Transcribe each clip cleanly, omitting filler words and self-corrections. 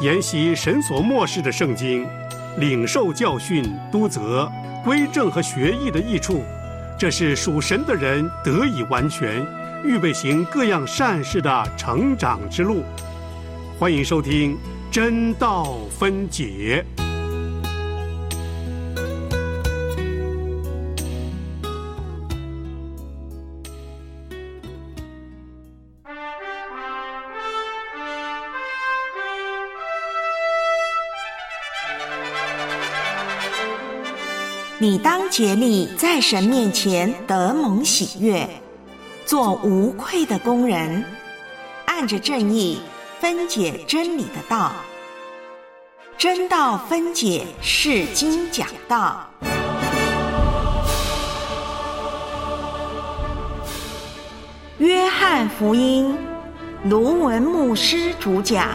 研习神所默示的圣经，领受教训、督责、归正和学艺的益处，这是属神的人得以完全，预备行各样善事的成长之路。欢迎收听真道分解。 你当竭力在神面前得蒙喜悦，做无愧的工人，按着正义分解真理的道。真道分解释经讲道。约翰福音，卢文牧师主讲。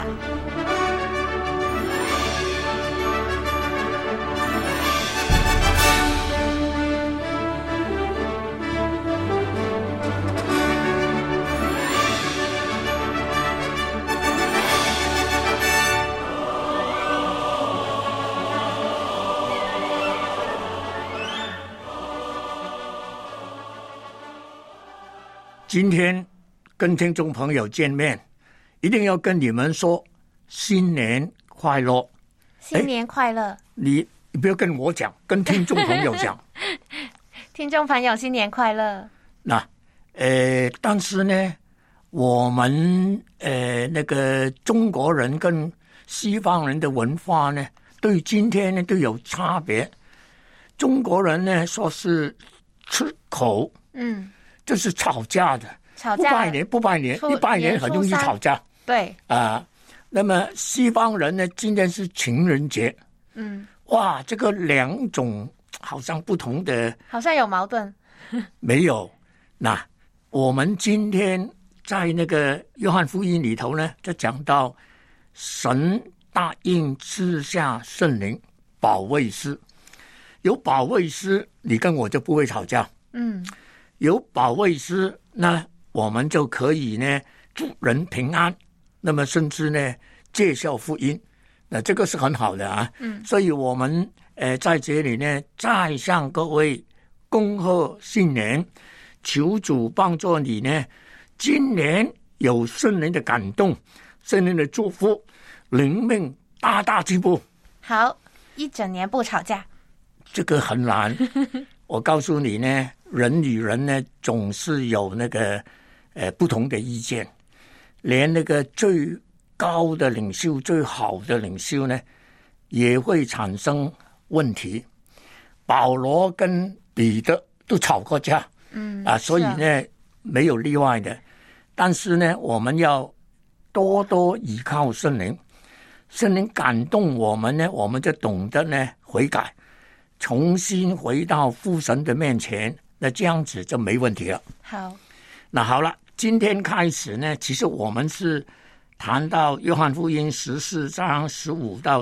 今天跟听众朋友见面，一定要跟你们说新年快乐。 新年快乐！ 你不要跟我讲，跟听众朋友讲。 听众朋友新年快乐。 但是呢，我们那个中国人跟西方人的文化呢，对今天呢都有差别。中国人呢说是吃口，就是吵架的，不拜年，一拜年很容易吵架。 对那么西方人呢，今天是情人节。哇，这个两种好像不同的， 好像有矛盾。 没有。那我们今天在那个约翰福音里头呢，就讲到神答应赐下圣灵保惠师，有保惠师，你跟我就不会吵架。有保惠师，那我们就可以呢祝人平安，那么甚至呢介绍福音，那这个是很好的啊。所以我们在这里呢再向各位恭贺新年，求主帮助你呢今年有圣灵的感动，圣灵的祝福，灵命大大进步。 好，一整年不吵架， 这个很难。我告诉你呢，人与人呢总是有那个不同的意见，连那个最高的领袖、最好的领袖呢也会产生问题。保罗跟彼得都吵过架，所以呢没有例外的。但是呢，我们要多多依靠圣灵，圣灵感动我们呢，我们就懂得呢悔改，重新回到父神的面前，那这样子就没问题了。 好， 那好了，今天开始呢，其实我们是谈到约翰福音14章15到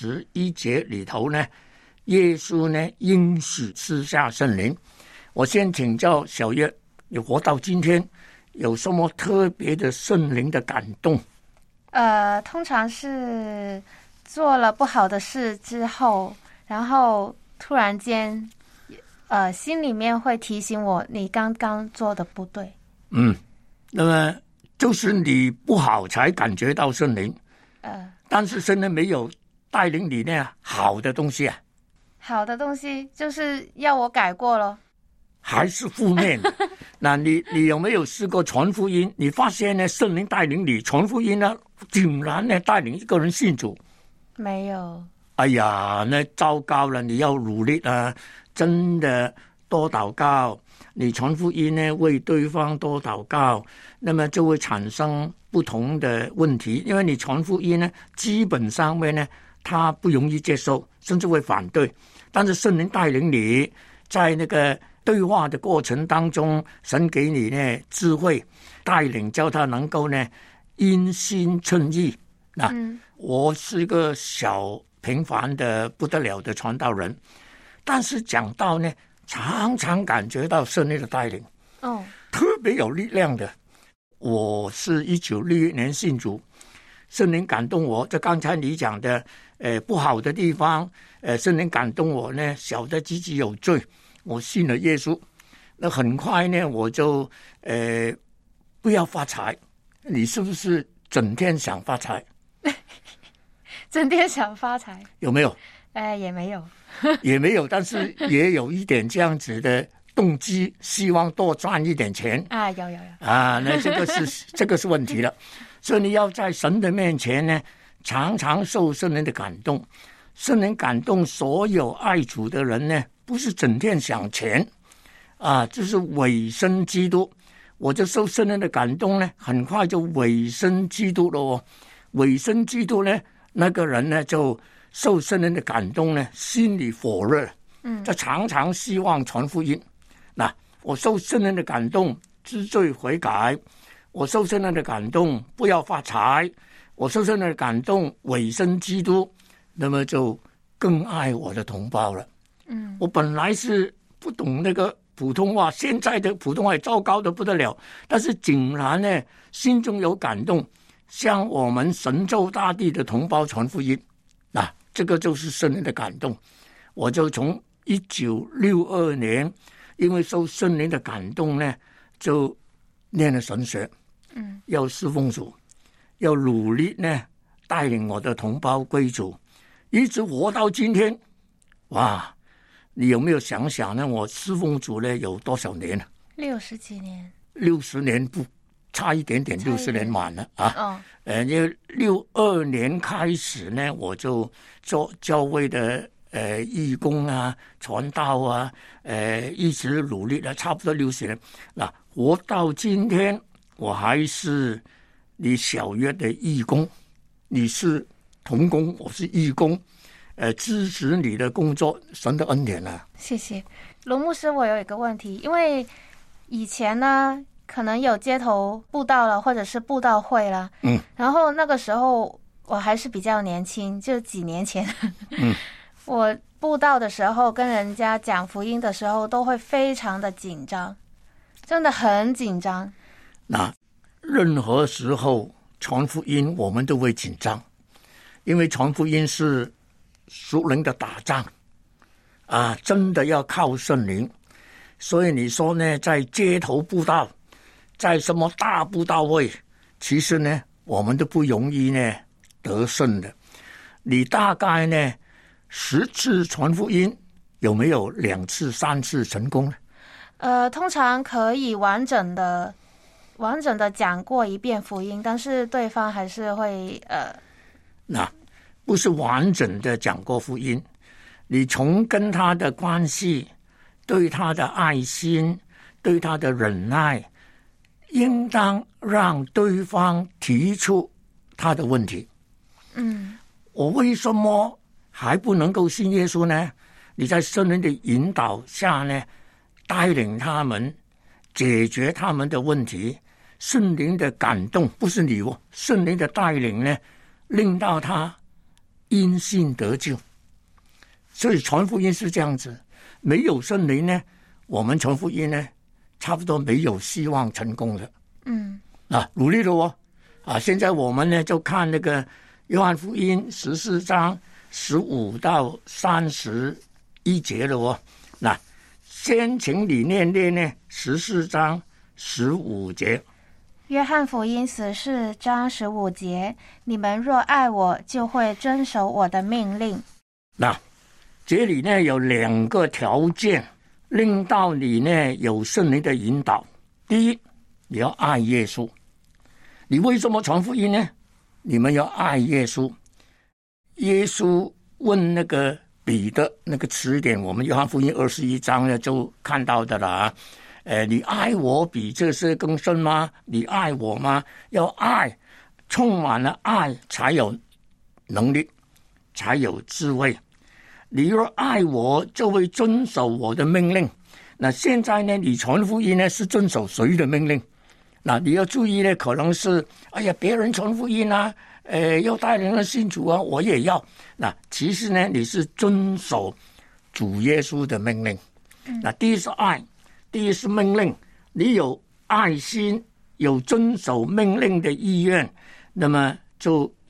31节里头呢，耶稣呢应许赐下圣灵。我先请教小月，你活到今天有什么特别的圣灵的感动？ 通常是做了不好的事之后，然后突然间心里面会提醒我你刚刚做的不对。 那么就是你不好才感觉到圣灵，但是圣灵没有带领你那好的东西啊。 好的东西就是要我改过了， 还是负面的。那你有没有试过传福音？你发现呢，圣灵带领你传福音呢，竟然呢带领一个人信主？ 没有。 哎呀，那糟糕了！你要努力啊，真的多祷告。你传福音呢，为对方多祷告，那么就会产生不同的问题。因为你传福音呢，基本上面呢，他不容易接受，甚至会反对。但是圣灵带领你，在那个对话的过程当中，神给你呢智慧带领，叫他能够呢因信称义。我是一个小平凡的不得了的传道人，但是讲到呢，常常感觉到圣灵的带领，特别有力量的。我是1961年信主， 圣灵感动我，这刚才你讲的不好的地方，圣灵感动我呢，晓得自己有罪，我信了耶稣。那很快呢，我就不要发财。你是不是整天想发财？ 整天想发财有没有？ 也没有， 也没有，但是也有一点这样子的动机，希望多赚一点钱啊，有啊，那这个是问题了。所以你要在神的面前呢，常常受圣灵的感动。圣灵感动所有爱主的人呢，不是整天想钱啊，就是委身基督。我就受圣灵的感动呢，很快就委身基督了哦。委身基督呢，那个人呢就受圣灵的感动呢，心里火热，就常常希望传福音。那我受圣灵的感动，知罪悔改；我受圣灵的感动，不要发财；我受圣灵的感动，委身基督，那么就更爱我的同胞了。我本来是不懂那个普通话，现在的普通话糟糕的不得了，但是竟然呢，心中有感动，向我们神州大地的同胞传福音。这个就是圣灵的感动。我就从1962年，因为受圣灵的感动呢，就念了神学，要侍奉主，要努力呢带领我的同胞归主，一直活到今天。哇，你有没有想想呢？我侍奉主呢有多少年了 ？60几年。 60年不差一点点，60年满了啊！因为62年开始呢，我就做教会的义工啊、传道啊，一直努力了，差不多60年。那活到今天，我还是你小约的义工，你是同工，我是义工，支持你的工作，神的恩典啊！ 谢谢罗牧师。我有一个问题，因为以前呢，可能有街头布道了，或者是布道会了，然后那个时候我还是比较年轻，就几年前，我布道的时候跟人家讲福音的时候，都会非常的紧张，真的很紧张。 那任何时候传福音，我们都会紧张，因为传福音是属灵的打仗啊，真的要靠圣灵。所以你说呢，在街头布道，在什么大布道会，其实呢，我们都不容易呢得胜的。你大概呢10次传福音，有没有2次、3次成功呢？ 通常可以完整的讲过一遍福音，但是对方还是会那不是完整的讲过福音，你从跟他的关系，对他的爱心，对他的忍耐，应当让对方提出他的问题。我为什么还不能够信耶稣呢？你在圣灵的引导下呢，带领他们解决他们的问题。圣灵的感动不是你哦，圣灵的带领呢，令到他因信得救。所以传福音是这样子，没有圣灵呢，我们传福音呢，差不多没有希望成功的。努力了哦。现在我们呢就看那个约翰福音14章15到31节了哦。那先请你念呢14章15节。 约翰福音14章15节，你们若爱我，就会遵守我的命令。 那这里呢有2个条件，令到你呢有圣灵的引导。第一，你要爱耶稣。你为什么传福音呢？你们要爱耶稣。耶稣问那个彼得，那个词典我们约翰福音21章呢就看到的了啊。你爱我比这些更深吗？你爱我吗？要爱，充满了爱才有能力，才有智慧。你若爱我，就会遵守我的命令。那现在呢，你传福音呢是遵守谁的命令？那你要注意呢，可能是别人传福音啊，要带领人信主啊，我也要。那其实呢，你是遵守主耶稣的命令。那第一是爱，第一是命令。你有爱心，有遵守命令的意愿，那么就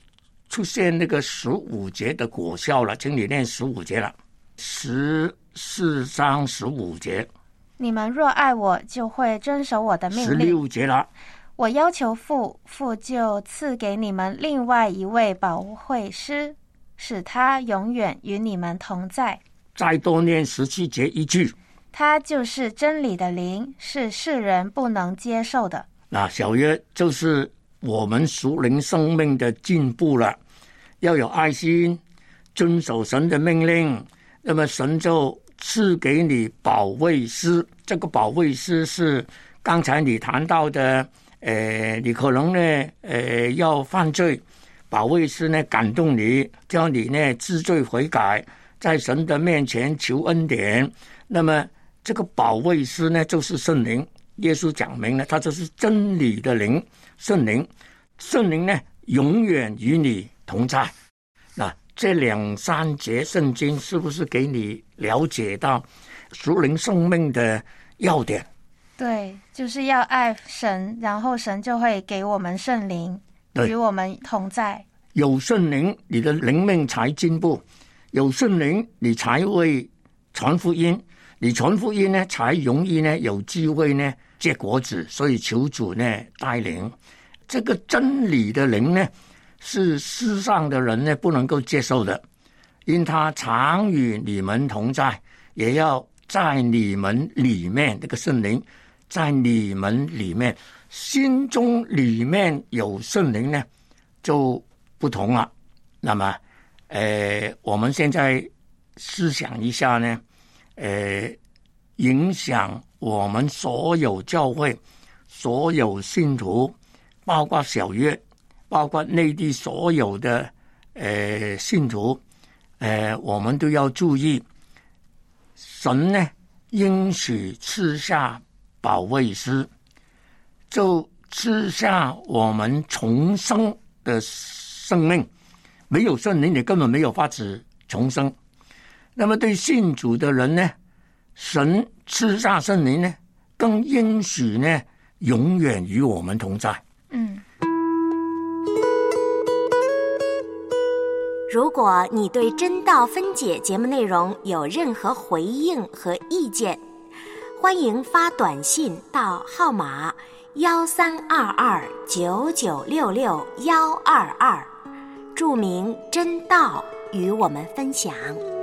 出现那个15节的果效了，请你念15节了，14章15节。 你们若爱我，就会遵守我的命令。 16节了。 我要求父，父就赐给你们另外一位保惠师，使他永远与你们同在。 再多念17节一句。 他就是真理的灵，是世人不能接受的。 那小约就是我们属灵生命的进步了，要有爱心，遵守神的命令，那么神就赐给你保惠师。这个保惠师是刚才你谈到的，你可能呢要犯罪，保惠师呢感动你，叫你呢知罪悔改，在神的面前求恩典。那么这个保惠师呢就是圣灵，耶稣讲明了，他就是真理的灵，圣灵。圣灵呢永远与你同在。那这2-3节圣经是不是给你了解到属灵生命的要点？ 对，就是要爱神，然后神就会给我们圣灵，与我们同在。 有圣灵，你的灵命才进步；有圣灵，你才会传福音。你传福音呢，才容易呢有机会呢结果子。所以求主呢带领。这个真理的灵呢，是世上的人呢不能够接受的，因他常与你们同在，也要在你们里面。这个圣灵在你们里面，心中里面有圣灵呢，就不同了。那么，我们现在思想一下呢，影响我们所有教会、所有信徒，包括小约，包括内地所有的信徒，我们都要注意，神呢应许赐下保惠师，就赐下我们重生的生命。没有圣灵，你根本没有法子重生。那么对信主的人呢，神赐下圣灵呢，更应许呢永远与我们同在。 如果你对真道分解节目内容有任何回应和意见，欢迎发短信到号码1322996622，注明真道与我们分享。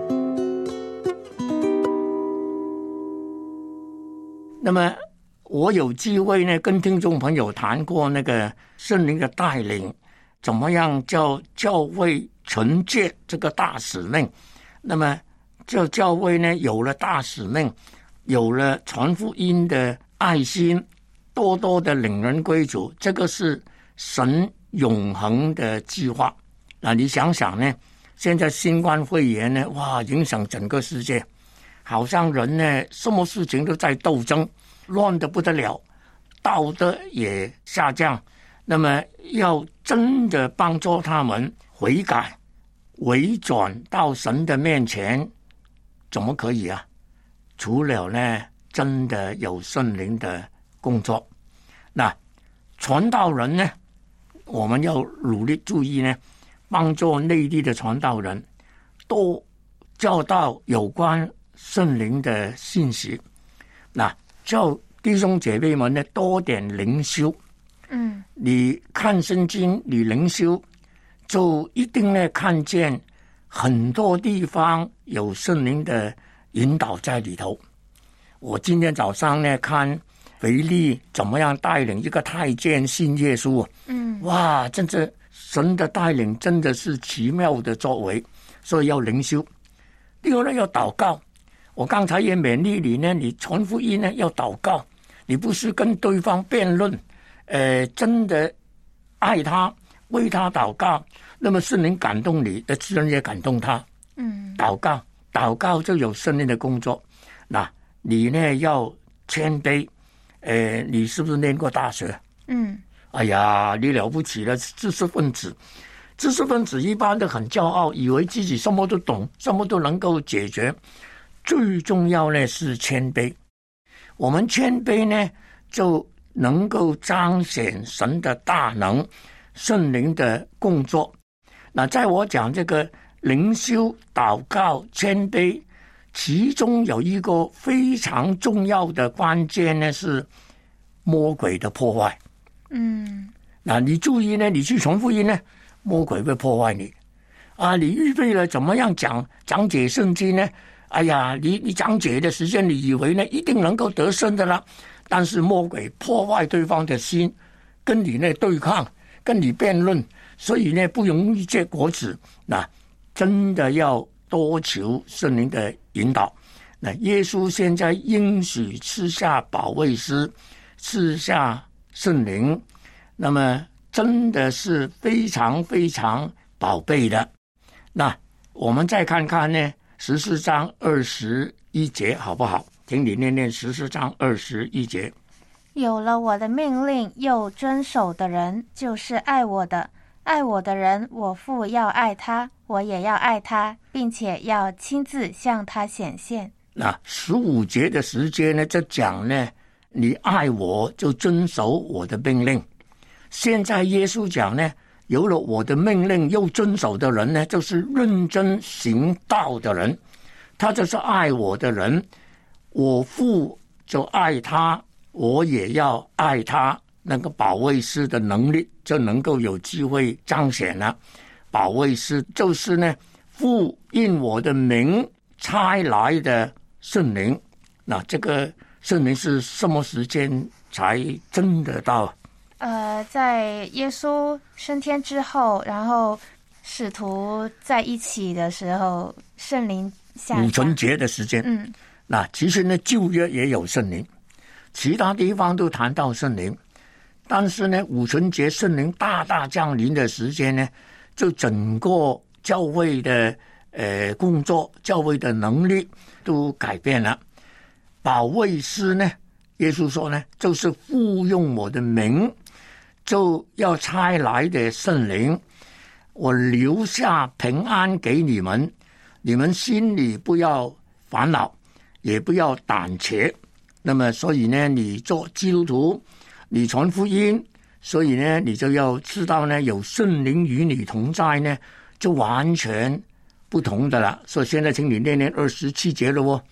那么我有机会呢跟听众朋友谈过那个圣灵的带领，怎么样叫教会承接这个大使命。那么这教会呢有了大使命，有了传福音的爱心，多多的领人归主，这个是神永恒的计划。那你想想呢，现在新冠肺炎呢，哇，影响整个世界，好像人呢什么事情都在斗争，乱得不得了，道德也下降。那么要真的帮助他们悔改回转到神的面前，怎么可以啊？除了呢真的有圣灵的工作。那传道人呢，我们要努力注意呢，帮助内地的传道人多教导有关圣灵的信息。那叫弟兄姐妹们呢多点灵修。你看圣经，你灵修，就一定呢看见很多地方有圣灵的引导在里头。我今天早上呢看腓力怎么样带领一个太监信耶稣，哇，真是神的带领，真的是奇妙的作为，所以要灵修。第二呢要祷告，我刚才也勉励你呢，你传福音呢要祷告，你不是跟对方辩论，真的爱他，为他祷告，那么圣灵感动你的自然也感动他。祷告就有圣灵的工作。那你呢要谦卑，你是不是念过大学？哎呀，你了不起了，知识分子。知识分子一般都很骄傲，以为自己什么都懂，什么都能够解决。最重要呢是谦卑。我们谦卑呢，就能够彰显神的大能，圣灵的工作。 那在我讲这个灵修、祷告、谦卑，其中有一个非常重要的关键呢，是魔鬼的破坏。那你注意呢，你去传福音呢，魔鬼会破坏你啊！你预备了怎么样讲解圣经呢？哎呀，你讲解的时间，你以为呢一定能够得胜的啦？但是魔鬼破坏对方的心，跟你呢对抗，跟你辩论，所以呢不容易结果子。那真的要多求圣灵的引导。那耶稣现在应许赐下保惠师，赐下圣灵，那么真的是非常非常宝贝的。那我们再看看呢14章21节好不好？请你念念14章21节。 有了我的命令又遵守的人，就是爱我的。爱我的人，我父要爱他，我也要爱他，并且要亲自向他显现。 那15节的时间呢，就讲呢，你爱我就遵守我的命令。现在耶稣讲呢，有了我的命令又遵守的人呢，就是认真行道的人，他就是爱我的人，我父就爱他，我也要爱他，那个保惠师的能力就能够有机会彰显了。保惠师就是呢，父因我的名差来的圣灵。那这个圣灵是什么时间才真的到？ 在耶稣升天之后，然后使徒在一起的时候，圣灵下降。 五旬节的时间。那其实呢，旧约也有圣灵，其他地方都谈到圣灵，但是呢，五旬节圣灵大大降临的时间呢，就整个教会的工作、教会的能力都改变了。保惠师呢，耶稣说呢，就是复用我的名，就要差来的圣灵，我留下平安给你们，你们心里不要烦恼，也不要胆怯。那么所以呢，你做基督徒，你传福音，所以呢，你就要知道呢，有圣灵与你同在呢，就完全不同的了。所以现在请你念念27节了哦。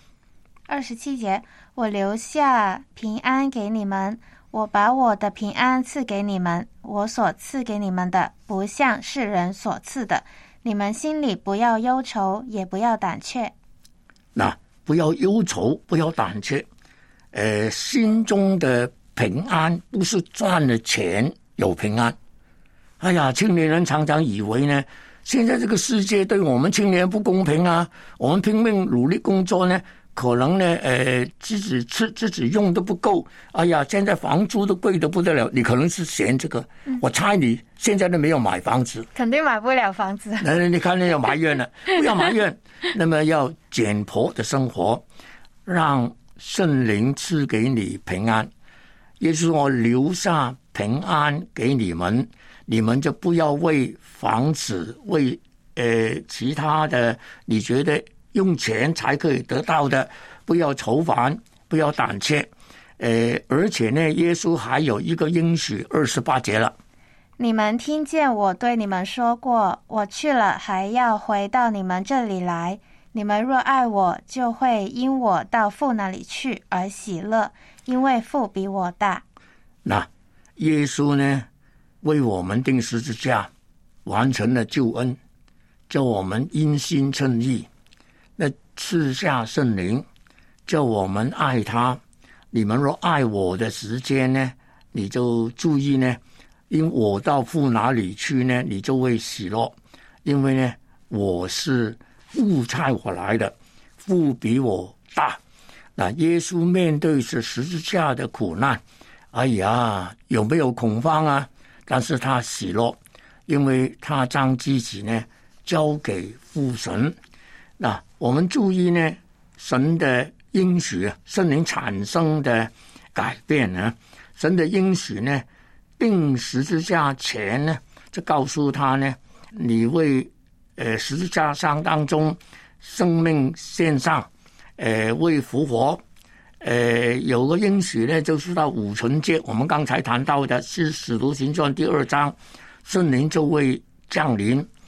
27节，我留下平安给你们，我把我的平安赐给你们，我所赐给你们的不像世人所赐的，你们心里不要忧愁，也不要胆怯。 那不要忧愁，不要胆怯，心中的平安不是赚了钱有平安。哎呀，青年人常常以为呢，现在这个世界对我们青年不公平啊，我们拼命努力工作呢，可能呢，自己吃自己用都不够。哎呀，现在房租都贵得不得了，你可能是嫌这个。我猜你现在都没有买房子， 肯定买不了房子。 你看你要埋怨了，不要埋怨。那么要简朴的生活，让圣灵赐给你平安。耶稣说我留下平安给你们，你们就不要为房子，为其他的你觉得用钱才可以得到的，不要愁烦，不要胆怯。而且呢，耶稣还有一个应许，28节了。 你们听见我对你们说过，我去了还要回到你们这里来。你们若爱我，就会因我到父那里去而喜乐，因为父比我大。 那耶稣呢，为我们钉十字架，完成了救恩，叫我们因信称义。那赐下圣灵，叫我们爱他。你们若爱我的时间呢，你就注意呢，因我到父哪里去呢，你就会喜乐。因为呢，我是父差我来的，父比我大。那耶稣面对是十字架的苦难，哎呀，有没有恐慌啊？但是他喜乐，因为他将自己呢交给父神。那我们注意呢，神的应许，圣灵产生的改变呢，神的应许呢，钉十字架前呢，就告诉他呢，你为十字架上当中生命献上，为复活，有个应许呢，就是到五旬节，我们刚才谈到的是使徒行传第2章，圣灵就会降临。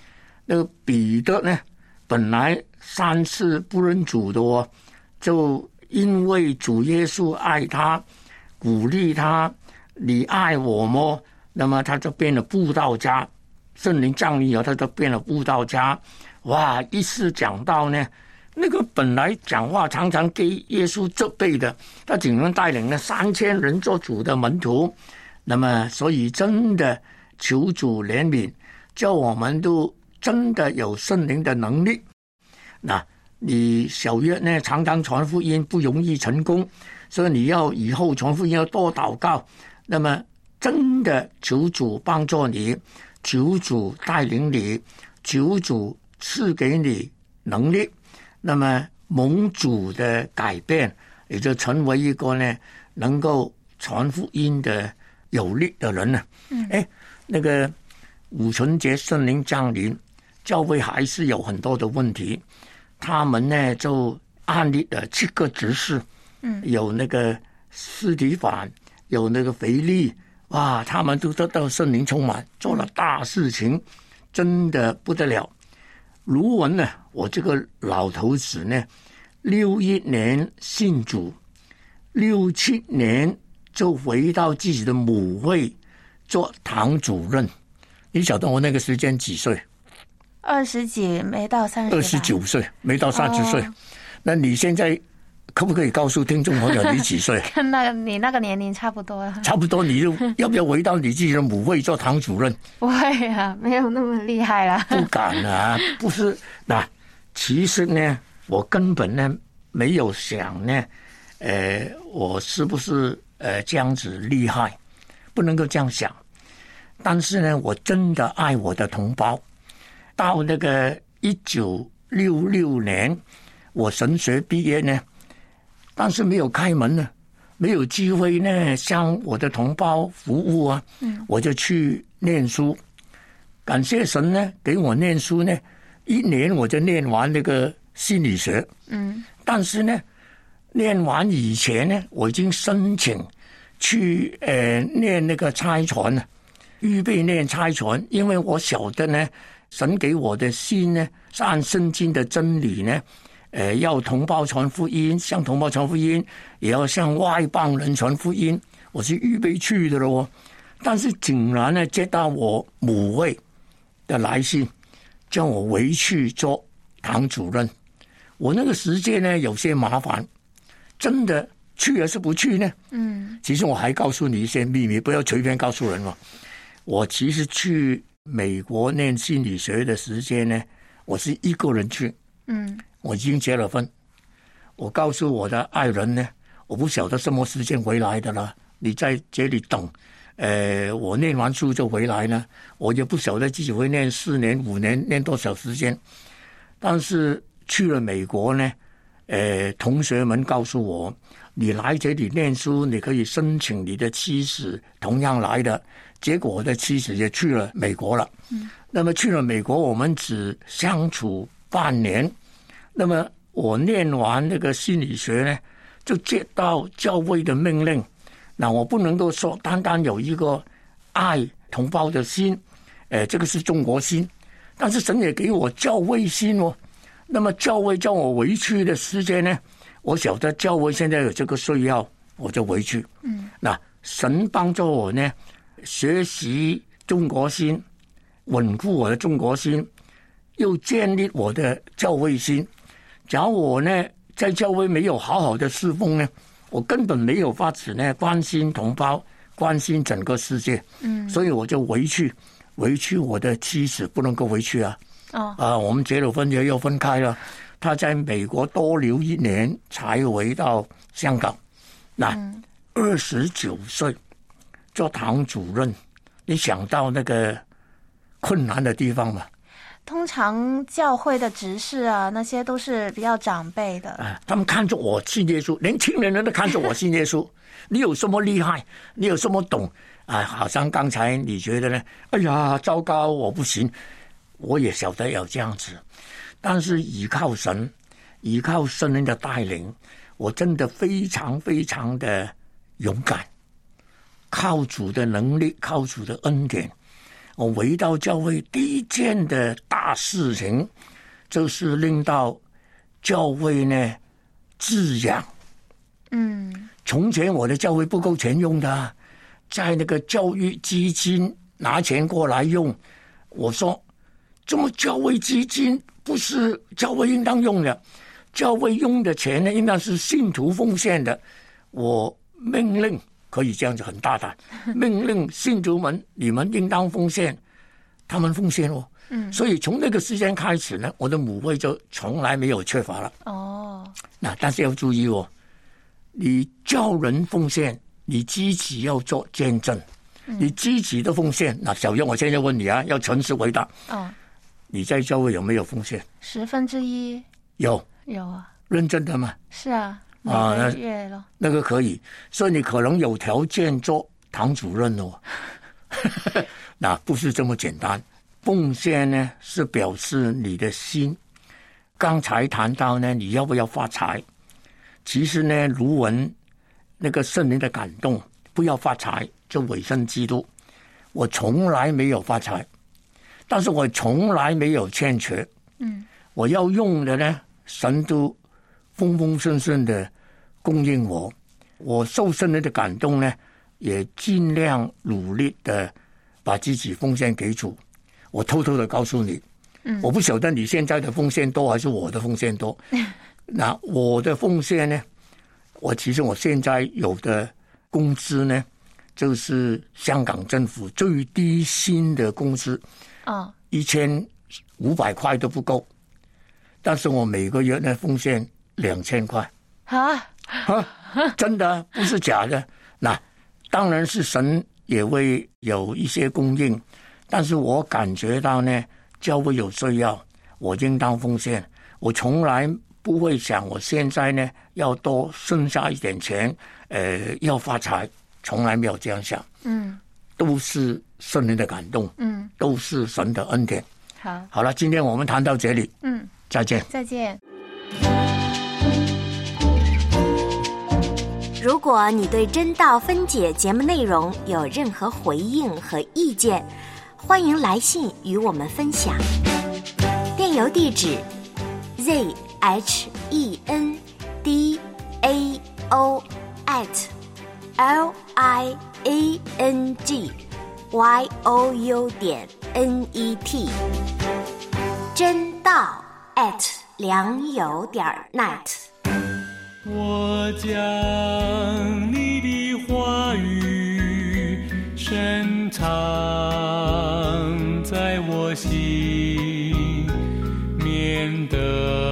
那个彼得呢，本来3次不认主的哦，就因为主耶稣爱他，鼓励他，你爱我吗？那么他就变了布道家，圣灵降临以后，他就变了布道家。哇！一次讲到呢，那个本来讲话常常给耶稣责备的，他竟然带领了3000人做主的门徒。那么，所以真的求主怜悯，叫我们都真的有圣灵的能力。那你小约呢，常常传福音不容易成功，所以你要以后传福音要多祷告。那么真的求主帮助你，求主带领你，求主赐给你能力，那么蒙主的改变，也就成为一个呢能够传福音的有力的人呢。那个五旬节圣灵降临，教会还是有很多的问题，他们呢就安立了7个执事，有那个司提反，有那个腓利，哇，他们都得到圣灵充满，做了大事情，真的不得了。卢文呢，我这个老头子呢，61年信主，67年就回到自己的母会做堂主任。你晓得我那个时间几岁 ？20几，没到30。 29岁，没到30岁。那你现在可不可以告诉听众朋友你几岁？ 跟你那个年龄差不多。 差不多，你就要不要回到你自己的母会做堂主任？ 不会啊，没有那么厉害啦。 不敢啊，不是。那其实呢，我根本呢没有想呢，我是不是这样子厉害？不能够这样想。但是呢，我真的爱我的同胞。到那个1966年，我神学毕业呢，但是没有开门呢，没有机会呢向我的同胞服务啊。我就去念书，感谢神呢，给我念书呢，1年我就念完那个心理学。但是呢，念完以前呢，我已经申请去念那个差传了，预备念差传，因为我晓得呢，神给我的心呢是按圣经的真理呢，要同胞传福音，向同胞传福音，也要向外邦人传福音，我是预备去的咯。但是竟然呢，接到我母会的来信，叫我回去做堂主任。我那个时间呢有些麻烦，真的去还是不去呢？其实我还告诉你一些秘密，不要随便告诉人哦。我其实去美国念心理学的时间呢，我是一个人去。我已经结了婚，我告诉我的爱人呢，我不晓得什么时间回来的了，你在这里等，我念完书就回来呢，我也不晓得自己会念4年5年，念多少时间。但是去了美国呢，同学们告诉我，你来这里念书，你可以申请你的妻子同样来的。结果我的妻子也去了美国了。那么去了美国，我们只相处半年。那么我念完那个心理学呢，就接到教会的命令。那我不能够说单单有一个爱同胞的心，这个是中国心，但是神也给我教会心哦。那么教会叫我回去的时间呢，我晓得教会现在有这个需要，我就回去。那神帮助我呢，学习中国心，稳固我的中国心，又建立我的教会心。假如我呢在教会没有好好的侍奉呢，我根本没有法子呢关心同胞，关心整个世界。所以我就回去我的妻子不能够回去啊。我们结了婚也又分开了。他在美国多留1年才回到香港。那29岁做堂主任，你想到那个困难的地方吗？ 通常教会的执事啊，那些都是比较长辈的。 他们看着我信耶稣，年轻人都看着我信耶稣。你有什么厉害？你有什么懂？好像刚才你觉得呢？哎呀，糟糕，我不行。我也晓得有这样子，但是依靠神，依靠圣灵的带领，我真的非常非常的勇敢。靠主的能力，靠主的恩典， 我回到教会第一件的大事情，就是令到教会呢滋养。从前我的教会不够钱用的，在那个教育基金拿钱过来用。我说这么教会基金不是教会应当用的，教会用的钱呢应当是信徒奉献的。我命令，可以这样子很大胆，命令信徒们，你们应当奉献。他们奉献哦。所以从那个时间开始呢，我的母会就从来没有缺乏了。那但是要注意哦，你叫人奉献，你积极要做见证，你积极的奉献。那小英，我现在问你啊，要诚实回答。你在教会有没有奉献 1/10？ 有啊。 认真的吗？ 是啊，每个月咯。 那个可以，所以你可能有条件做堂主任哦。那不是这么简单。奉献呢是表示你的心。刚才谈到呢，你要不要发财？其实呢，卢文那个圣灵的感动，不要发财就委身基督。我从来没有发财，但是我从来没有欠缺。我要用的呢，神都丰丰盛盛的供应我。我受圣灵的感动呢，也尽量努力的把自己奉献给主。我偷偷的告诉你，我不晓得你现在的奉献多还是我的奉献多。那我的奉献呢，其实我现在有的工资呢，就是香港政府最低薪的工资，1500块都不够，但是我每个月呢奉献2000块。真的不是假的。那当然是神也会有一些供应，但是我感觉到呢，教会有需要，我应当奉献。我从来不会想我现在呢要多剩下一点钱，要发财，从来没有这样想。都是圣灵的感动，都是神的恩典。好了，今天我们谈到这里，再见。 再见。 如果你对真道分解节目内容有任何回应和意见，欢迎来信与我们分享。电邮地址 zhendao@liangyou.net 真道@良友.net。 我将你的话语深藏在我心，免得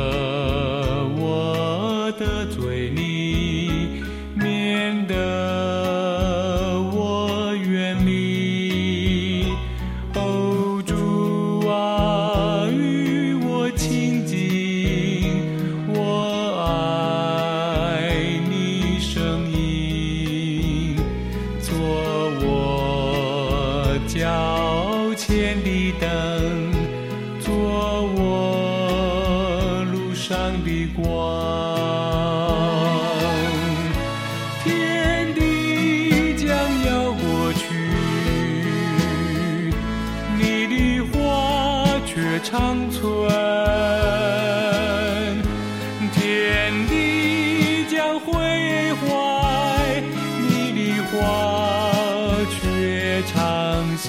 我得罪你，免得我远离。哦，主啊，与我亲近，我爱你声音，做我脚前的灯，做我路上的光。天地将要过去，你的话却长存。天地将毁坏，你的话却长新。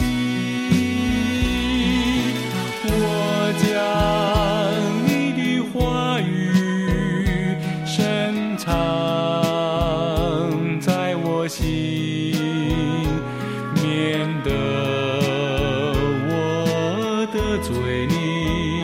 我将你的话语深藏在我心，免得我得罪你，